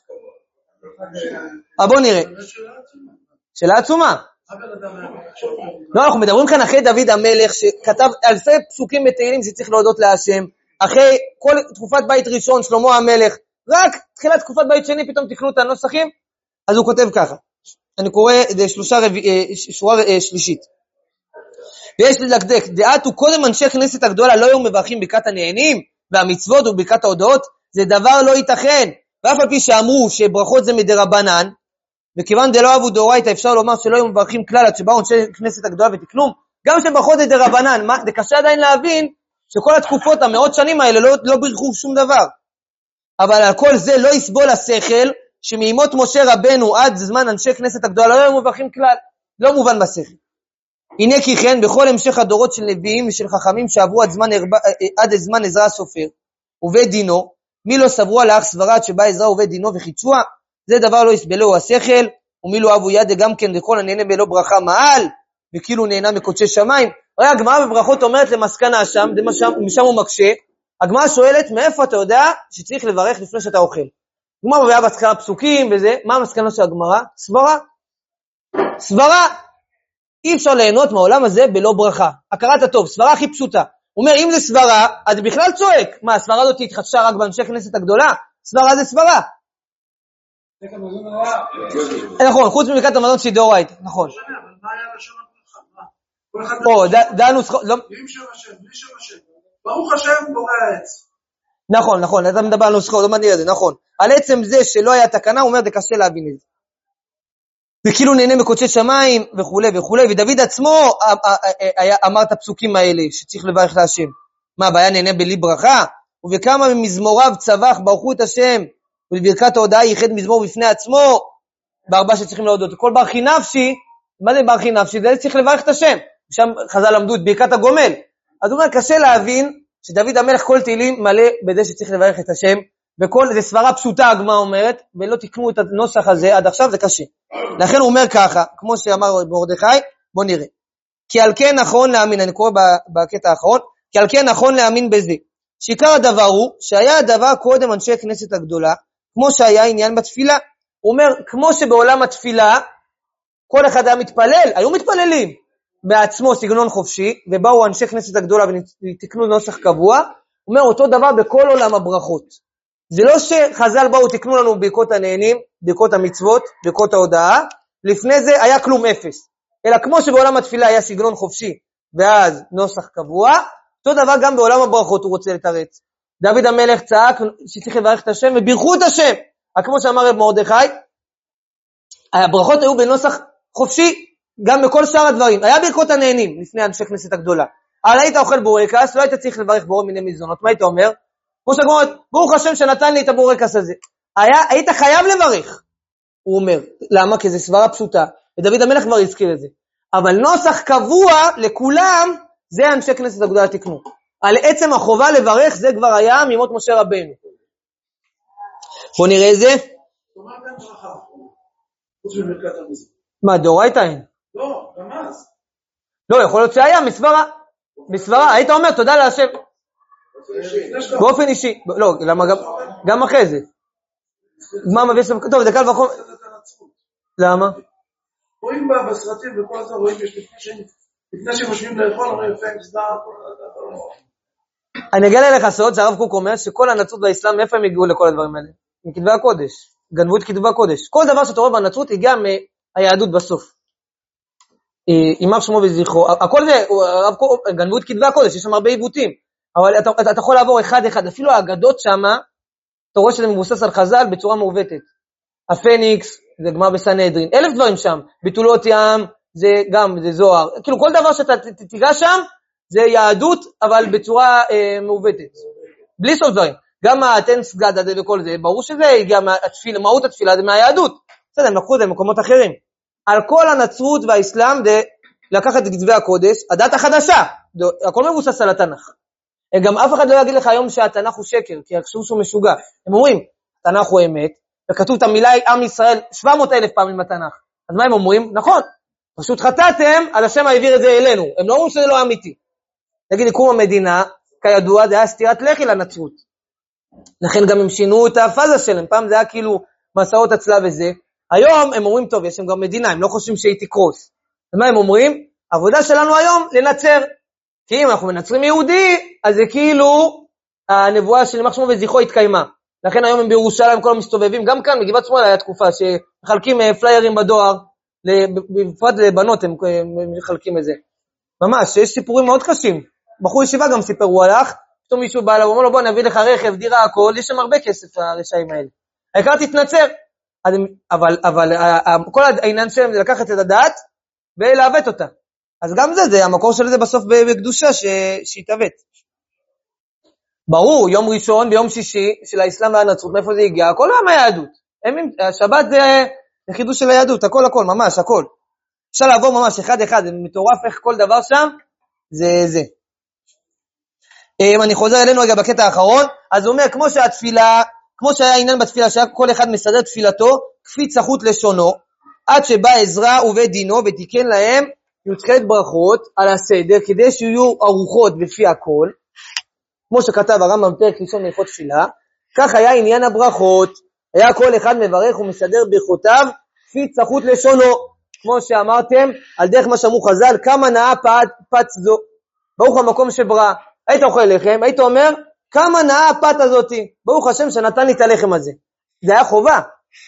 אבל בואו נראה. שאלה עצומה. לא, אנחנו מדברים כאן אחרי דוד המלך, שכתב אלפי פסוקים בתהילים שצריך להודות להשם, אחרי כל תקופת בית ראשון, שלמה המלך, רק תחילת תקופת בית שני, פתאום תקנו את הנוסחים, אז הוא כותב ככה, אני קורא שלושה שורה שלישית, ויש לדקדק, דעת הוא קודם אנשי כנסת הגדולה לא היו מברכים ברכת הנהנים, והמצוות וברכת ההודעות, זה דבר לא ייתכן. ואף על פי שאמרו שברכות זה מדרבנן, וכיוון דלא אהבו דאורייתא, אפשר לומר שלא היו מברכים כלל עד שבאו אנשי כנסת הגדולה ותקנום, גם שברכות זה דרבנן, זה קשה עדיין להבין שכל התקופות המאות שנים האלה לא, לא ברכו שום דבר. אבל על כל זה לא יסבול השכל, שמימות משה רבנו עד זמן אנשי כנסת הגדולה לא היו מברכים כלל, לא מובן בשכל. הנה כי כן, בכל המשך הדורות של נביאים ושל חכמים שעברו עד זמן, עד זמן עזרא הסופר, ובית דינו, מי לא סברו על האח סברת שבא עזרא ובית דינו וחידשוה, זה דבר לא יסבלו השכל, ומי לא אבו ידה גם כן לכל הנהנה בלא ברכה מעל, וכאילו נהנה מקודשי שמיים. הרי הגמרא בברכות אומרת למסקנה שם, משם הוא מקשה, הגמרא שואלת מאיפה אתה יודע שצריך לברך לפני שאתה אוכל. הגמרא מביאה בהתחלה פסוקים וזה, מה המסקנה של הגמרא? סברה. סברה. אי אפשר ליהנות מהעולם הזה בלא ברכה. הכרת הטוב, סברה הכי פשוטה. הוא אומר, אם זה סברה, אז בכלל צועק. מה, הסברה הזאת התחדשה רק באנשי כנסת הגדולה? סברה זה סברה. נכון, חוץ מברכת המזון שהיא דאורייתא, נכון. אבל מה היה לשון הברכה? או, דנו סחו... עם שם השם, בלי שם השם. ברוך השם בורא העץ. נכון, נכון, אתה מדבר על נוסחו, לא מדבר את זה, נכון. על עצם זה שלא היה תקנה, הוא אומר, זה קשה להבין את זה. וכאילו נהנה מקודשי שמיים וכו' וכו', ודוד עצמו אמר את הפסוקים האלה, שצריך לברך להשם. מה, הבעיה נהנה בלי ברכה? ובכמה ממזמוריו צבח, ברכו את השם, ולברכת ההודעה ייחד מזמור בפני עצמו, בארבע שצריכים להודות. כל ברכי נפשי, מה זה ברכי נפשי? זה צריך לברך את השם. שם חז"ל למדו את ברכת הגומל. אז הוא אומר, קשה להבין שדוד המלך כל תהילים מלא בזה שצריך לברך את השם, וכל, זה סברה פשוטה, הגמרא אומרת, ולא תקנו את הנוסח הזה עד עכשיו, זה קשה. לכן הוא אומר ככה, כמו שאמר מרדכי, בוא נראה. כי על כן נכון להאמין, אני קורא בקטע האחרון, כי על כן נכון להאמין בזה, שעיקר הדבר הוא, שהיה הדבר קודם אנשי הכנסת הגדולה, כמו שהיה עניין בתפילה. הוא אומר, כמו שבעולם התפילה, כל אחד היה מתפלל, היו מתפללים בעצמו סגנון חופשי, ובאו אנשי כנסת הגדולה ותקנו נוסח קבוע, הוא אומר אותו דבר בכל עולם הברכות. זה לא שחז"ל באו תקנו לנו ברכות הנהנים, ברכות המצוות, ברכות ההודעה, לפני זה היה כלום אפס. אלא כמו שבעולם התפילה היה סגנון חופשי, ואז נוסח קבוע, אותו דבר גם בעולם הברכות הוא רוצה לתרץ. דוד המלך צעק שצריך לברך את השם, וברכו את השם. כמו שאמר רב מרדכי, הברכות היו בנוסח חופשי, גם בכל שאר הדברים. היה ברכות הנהנים לפני אנשי כנסת הגדולה. אבל היית אוכל בורקס, לא היית צריך לברך בורא מיני מזונות. מה היית אומר? כמו שגמרת, ברוך השם שנתן לי את הבורקס הזה. היה, היית חייב לברך, הוא אומר. למה? כי זה סברה פשוטה. ודוד המלך כבר הזכיר את זה. אבל נוסח קבוע לכולם, זה אנשי כנסת הגדולה תקנו. על עצם החובה לברך, זה כבר היה מימות משה רבנו. בוא נראה את זה. תאמר כאן ברכה. חוץ מברכת המזון. מה, דאורייתא אין? לא, גם אז. לא, יכול להיות שהיה מסברה. מסברה, היית אומר תודה להשם. באופן אישי. לא, למה גם אחרי זה. מה מביא שם? טוב, זה קל וחום. למה? רואים בה בסרטים וכל זה, רואים יש לפני שהם משווים לאכול, רואים פנק סדר, אני אגלה לך סוד שהרב קוק אומר שכל הנצרות באסלאם, מאיפה הם הגיעו לכל הדברים האלה? מכתבי הקודש. גנבו את כתבי הקודש. כל דבר שאתה רואה בנצרות הגיע מהיהדות בסוף. יימח שמו וזכרו. הכל זה, גנבו את כתבי הקודש, יש שם הרבה עיוותים. אבל אתה, אתה, אתה יכול לעבור אחד אחד. אפילו האגדות שם, אתה רואה שזה מבוסס על חז"ל בצורה מעוותת. הפניקס, זה גמרא בסנהדרין. אלף דברים שם. ביטולות ים, זה גם, זה זוהר. כאילו כל דבר שאתה תיגע שם, זה יהדות, אבל בצורה אה, מעוותת. בלי סוף דברים. גם הטנס גד הזה וכל זה, ברור שזה הגיע מהתפילה, מהות התפילה, זה מהיהדות. בסדר, הם לקחו את זה במקומות אחרים. על כל הנצרות והאסלאם, זה לקחת את כתבי הקודש, הדת החדשה, הכל מבוסס על התנ"ך. גם אף אחד לא יגיד לך היום שהתנ"ך הוא שקר, כי יחשבו שהוא משוגע. הם אומרים, התנ"ך הוא אמת, וכתוב את המילה עם ישראל שבע מאות אלף פעמים בתנ"ך. אז מה הם אומרים? נכון, פשוט חטאתם, אז השם העביר את זה אלינו. הם לא אומרים שזה לא אמיתי. נגיד, קום המדינה, כידוע, זה היה סתירת לחי לנצרות. לכן גם הם שינו את הפאזה שלהם. פעם זה היה כאילו מסעות הצלב וזה. היום הם אומרים, טוב, יש להם גם מדינה, הם לא חושבים שהיא תקרוס. ומה הם אומרים? העבודה שלנו היום לנצר. כי אם אנחנו מנצרים יהודי, אז זה כאילו הנבואה של יימח שמו וזכרו התקיימה. לכן היום הם בירושלים, כל המסתובבים, גם כאן, בגבעת שמואל היה תקופה שמחלקים פליירים בדואר, בפרט לבנות הם מחלקים את זה. ממש, יש סיפורים מאוד קשים. בחור ישיבה גם סיפר, הוא הלך, פתאום מישהו בא אליו, אומר לו, בוא נביא לך רכב, דירה, הכל, יש שם הרבה כסף הרשעים האלה. העיקר תתנצר. אבל, אבל כל העניין שלהם זה לקחת את הדעת ולהוות אותה. אז גם זה, זה המקור של זה בסוף בקדושה שיתאבט. ברור, יום ראשון ביום שישי של האסלאם והנצרות, מאיפה זה הגיע? הכל היה מהיהדות. השבת זה חידוש של היהדות, הכל הכל, ממש, הכל. אפשר לעבור ממש אחד אחד, זה מטורף איך כל דבר שם, זה זה. אני חוזר אלינו רגע בקטע האחרון, אז הוא אומר, כמו שהתפילה, כמו שהיה עניין בתפילה, שכל אחד מסדר תפילתו, כפי צחות לשונו, עד שבא עזרא ובית דינו, ותיקן להם י"ח ברכות על הסדר, כדי שיהיו ארוחות בפי הכל, כמו שכתב הרמב"ם פרק ראשון בהלכות תפילה, כך היה עניין הברכות, היה כל אחד מברך ומסדר ברכותיו, כפי צחות לשונו, כמו שאמרתם, על דרך מה שאמרו חז"ל, כמה נאה פת, פת זו, ברוך המקום שברא, היית אוכל לחם, היית אומר, כמה נאה הפת הזאת, ברוך השם שנתן לי את הלחם הזה, זה היה חובה,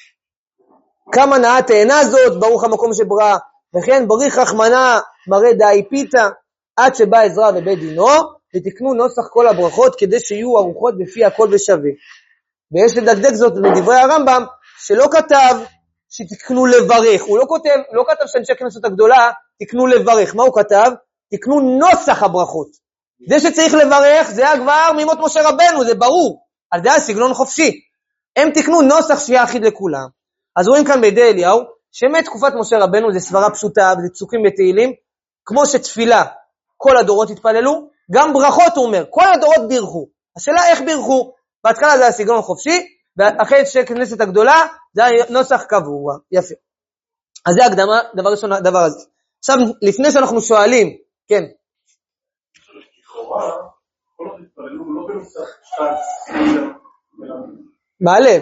כמה נאה תאנה זאת, ברוך המקום שברא, וכן בריך רחמנה מראה דאי פיתה, עד שבא עזרא ובית דינו, ותקנו נוסח כל הברכות, כדי שיהיו ארוחות בפי הכל בשווה. ויש לדקדק זאת מדברי הרמב"ם, שלא כתב שתקנו לברך, הוא לא כותב, לא כתב שאנשי הכנסת הגדולה, תקנו לברך, מה הוא כתב? תקנו נוסח הברכות. זה שצריך לברך, זה היה כבר מימות משה רבנו, זה ברור, אז זה היה סגנון חופשי. הם תקנו נוסח שיהיה אחיד לכולם. אז רואים כאן בידי אליהו, שמת תקופת משה רבנו, זה סברה פשוטה, זה פסוקים בתהילים, כמו שתפילה, כל הדורות התפללו, גם ברכות הוא אומר, כל הדורות בירכו. השאלה איך בירכו, בהתחלה זה היה סגנון חופשי, ואחרי שכנסת הגדולה, זה היה נוסח קבוע, יפה. אז זה הקדמה, דבר ראשון, הדבר הזה. עכשיו, לפני שאנחנו שואלים, כן. לכאורה, כל עוד התפללו לא בנוסח שתיים, מעלה.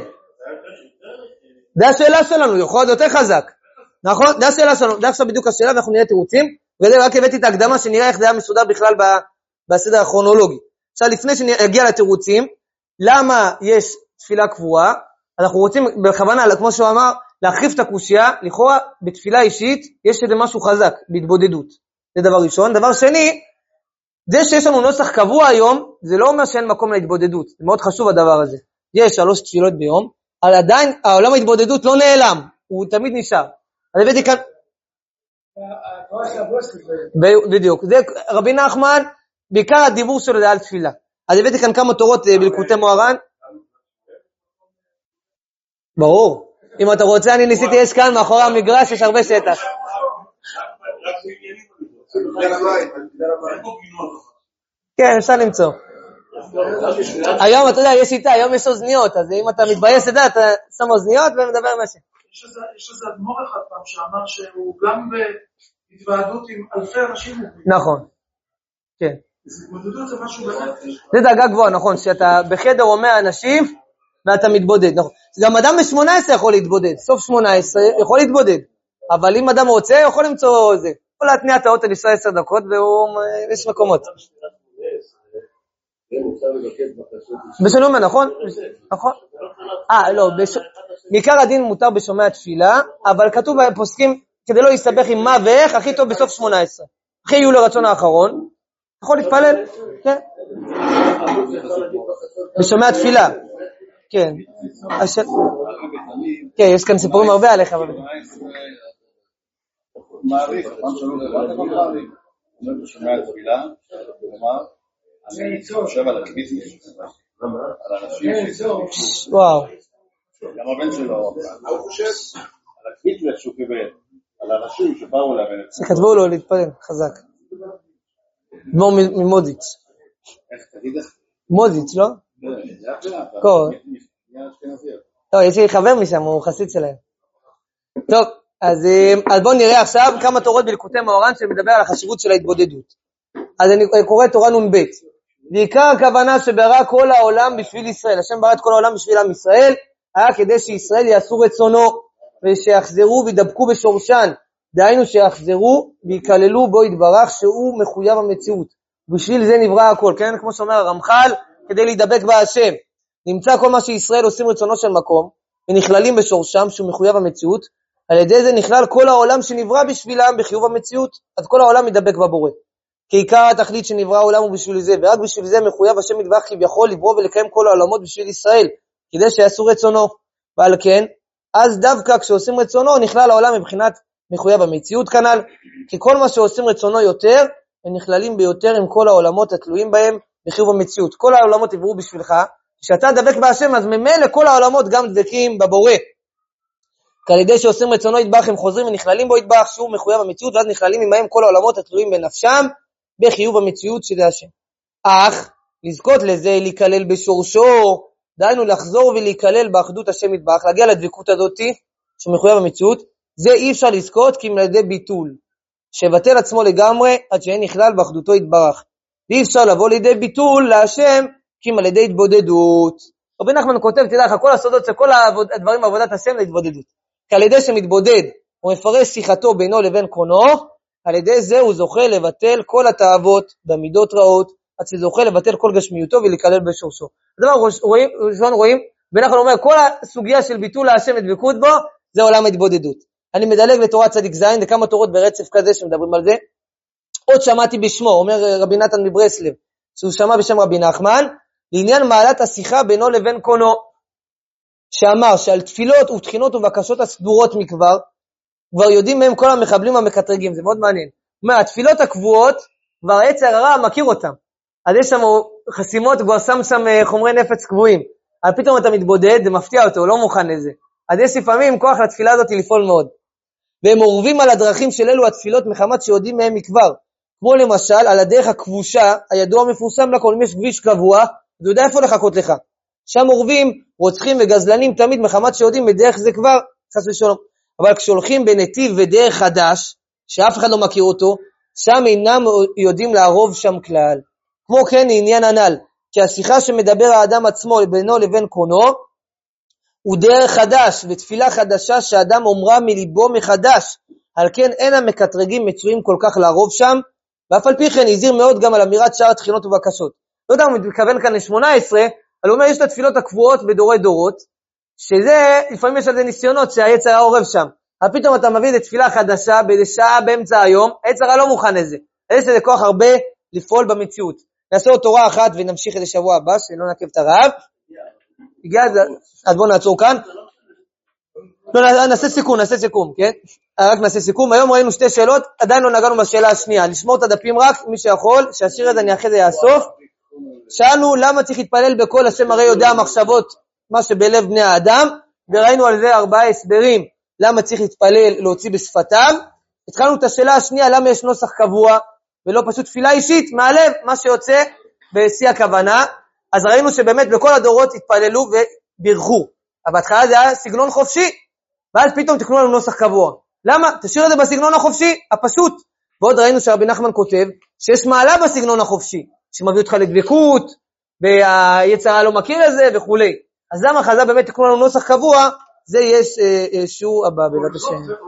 זה השאלה שלנו, יכול להיות יותר חזק. נכון? זה השאלה שלנו, זה עכשיו בדיוק השאלה, ואנחנו נראה תירוצים, וזה רק הבאתי את ההקדמה, שנראה איך זה היה מסודר בכלל בסדר הכרונולוגי. עכשיו, לפני שנגיע לתירוצים, למה יש תפילה קבועה? אנחנו רוצים בכוונה, כמו שהוא אמר, להחריף את הקושיה, לכאורה בתפילה אישית, יש איזה משהו חזק, בהתבודדות. זה דבר ראשון. דבר שני, זה שיש לנו נוסח קבוע היום, זה לא אומר שאין מקום להתבודדות. זה מאוד חשוב הדבר הזה. יש שלוש תפילות ביום, אבל עדיין העולם ההתבודדות לא נעלם, הוא תמיד נשאר. אז הבאתי כאן... בדיוק. זה רבי נחמן, בעיקר הדיבור שלו זה על תפילה. אז הבאתי כאן כמה תורות בליקוטי מוהר"ן. ברור. אם אתה רוצה, אני ניסיתי, יש כאן מאחורי המגרש, יש הרבה שטח. כן, אפשר למצוא. היום, אתה יודע, יש איתה, היום יש אוזניות, אז אם אתה מתבייס לדעת, אתה שם אוזניות ומדבר משהו. יש איזה אדמו"ר אחד פעם שאמר שהוא גם בהתוועדות עם אלפי אנשים. נכון, כן. התמודדות זה משהו באמת. זה דאגה גבוהה, נכון, שאתה בחדר או מאה אנשים, ואתה מתבודד, נכון. גם אדם ב-שמונה עשרה יכול להתבודד, סוף שמונה עשרה יכול להתבודד, אבל אם אדם רוצה, יכול למצוא זה. יכול להתניע את האוטו לנסוע עשר דקות, ויש מקומות. בשלום, נכון? נכון? אה, לא, בעיקר הדין מותר בשומע תפילה, אבל כתוב בפוסקים, כדי לא להסתבך עם מה ואיך, הכי טוב בסוף שמונה עשרה. אחרי יהיו לרצון האחרון, יכול להתפלל, כן? בשומע תפילה, כן. כן, יש כאן סיפורים הרבה עליך. מעריך, פעם שלום דבר, דבר מעריך. אומר בשומע תפילה, כלומר, אני חושב על הכביסים, על אנשים, וואו. גם הבן שלו, הוא חושב על הכביסים שהוא קיבל, על אנשים שבאו להבין את זה. שכתבו לו להתפלל, חזק. דמור ממודיץ. איך תגיד איך? מודיץ, לא? קור. טוב, יש לי חבר משם, הוא חסיד שלהם. טוב, אז, אז בואו נראה עכשיו כמה תורות בליקוטי מוהר"ן שמדבר על החשיבות של ההתבודדות. אז אני קורא תורה נון ב'. בעיקר הכוונה שברא כל העולם בשביל ישראל. השם ברא את כל העולם בשביל עם ישראל, היה כדי שישראל יעשו רצונו, ושיחזרו וידבקו בשורשן. דהיינו שיחזרו ויקללו בו יתברך שהוא מחויב המציאות. בשביל זה נברא הכל, כן? כמו שאומר הרמח"ל, כדי להידבק בהשם. נמצא כל מה שישראל עושים רצונו של מקום, ונכללים בשורשם שהוא מחויב המציאות, על ידי זה נכלל כל העולם שנברא בשבילם בחיוב המציאות, אז כל העולם ידבק בבורא. כי עיקר התכלית שנברא העולם הוא בשביל זה, ורק בשביל זה מחויב השם יתברך כביכול לברוא ולקיים כל העולמות בשביל ישראל, כדי שיעשו רצונו. ועל כן, אז דווקא כשעושים רצונו נכלל העולם מבחינת מחויב המציאות כנ"ל, כי כל מה שעושים רצונו יותר, הם נכללים ביותר עם כל העולמות התלויים בהם בחיוב המציאות. כל העולמות יבראו בשבילך, כשאתה דבק בהשם, אז ממילא כל העולמות גם דבקים בבורא. כי על ידי שעושים רצונו יתברך, הם חוזרים ונכללים בו יתברך, שהוא מחויב המציאות, ואז נכללים עמהם כל העולמות התלויים בנפשם, בחיוב המציאות שזה השם. אך, לזכות לזה, להיכלל בשורשו, דהיינו לחזור ולהיכלל באחדות השם יתברך, להגיע לדבקות הזאת, שמחויב המציאות, זה אי אפשר לזכות כי אם על ידי ביטול, שבטל עצמו לגמרי, עד שאין נכלל באחדותו יתברך. ואי אפשר לבוא לידי ביטול להשם, כי אם על ידי התבודדות. רבי נחמן כותב, תדע לך, כל הסודות של כל הדברים בעבודת השם זה התבודדות. כי על ידי שמתבודד, הוא מפרש שיחתו בינו לבין קונו, על ידי זה הוא זוכה לבטל כל התאוות במידות רעות, עד שזוכה לבטל כל גשמיותו ולהיכלל בשורשו. הדבר רואים, ראשון רואים, ונחמן אומר, כל הסוגיה של ביטול להשם ודבקות בו, זה עולם ההתבודדות. אני מדלג לתורת צדיק זין, וכמה תורות ברצף כזה שמדברים על זה. עוד שמעתי בשמו, אומר רבי נתן מברסלב, שהוא שמע בשם רבי נחמן, לעניין מעלת השיחה בינו לבין קונו, שאמר שעל תפילות ותחינות ובקשות הסדורות מכבר, כבר יודעים מהם כל המחבלים המקטרגים, זה מאוד מעניין. אומר, התפילות הקבועות, כבר העץ הרע מכיר אותם. אז יש שם חסימות, כבר שם שם חומרי נפץ קבועים. אבל פתאום אתה מתבודד, זה מפתיע אותו, הוא לא מוכן לזה. אז יש לפעמים כוח לתפילה הזאת לפעול מאוד. והם עורבים על הדרכים של אלו התפילות מחמת שיודעים מהם מכבר. כמו למשל, על הדרך הכבושה, הידוע מפורסם לכל, אם יש כביש קבוע, אתה יודע איפה לחכות לך. שם עורבים, רוצחים וגזלנים תמיד מחמת שיודעים בדרך זה כבר, חס ושלום. אבל כשהולכים בנתיב ודרך חדש, שאף אחד לא מכיר אותו, שם אינם יודעים לערוב שם כלל. כמו כן עניין הנ"ל, כי השיחה שמדבר האדם עצמו בינו לבין קונו, הוא דרך חדש ותפילה חדשה שאדם אומרה מליבו מחדש, על כן אין המקטרגים מצויים כל כך לערוב שם, ואף על פי כן הזהיר מאוד גם על אמירת שאר התחינות ובקשות. לא יודע, הוא מתכוון כאן ל-שמונה עשרה, אבל הוא אומר יש את התפילות הקבועות בדורי דורות, שזה לפעמים יש על זה ניסיונות שהיצר הרע עורב שם, אבל פתאום אתה מביא את תפילה חדשה בשעה באמצע היום, היצר הרע לא מוכן לזה, יש לזה כוח הרבה לפעול במציאות. נעשה עוד תורה אחת ונמשיך את השבוע הבא, שלא נעכב את הרב. הגיע, אז בואו נעצור כאן. לא, נעשה סיכום, נעשה סיכום, כן? רק נעשה סיכום. היום ראינו שתי שאלות, עדיין לא נגענו בשאלה השנייה. לשמור את הדפים רק, מי שיכול, שהשיר הזה אני אחרי זה יאסוף. שאלנו למה צריך להתפלל בכל, השם הרי יודע מחשבות, מה שבלב בני האדם, וראינו על זה ארבעה הסברים, למה צריך להתפלל, להוציא בשפתם. התחלנו את השאלה השנייה, למה יש נוסח קבוע, ולא פשוט תפילה אישית, מהלב, מה שיוצא בשיא הכוונה. אז ראינו שבאמת בכל הדורות התפללו ובירכו. אבל בהתחלה זה היה סגנון חופשי, ואז פתאום תקנו לנו נוסח קבוע. למה? תשאיר את זה בסגנון החופשי, הפשוט. ועוד ראינו שרבי נחמן כותב, שיש מעלה בסגנון החופשי, שמביא אותך לדבקות, והיצר לא מכיר את זה וכו'. אז למה חז"ל באמת תקנו לנו נוסח קבוע, זה יש אה, אה, שיעור הבא בעזרת השם.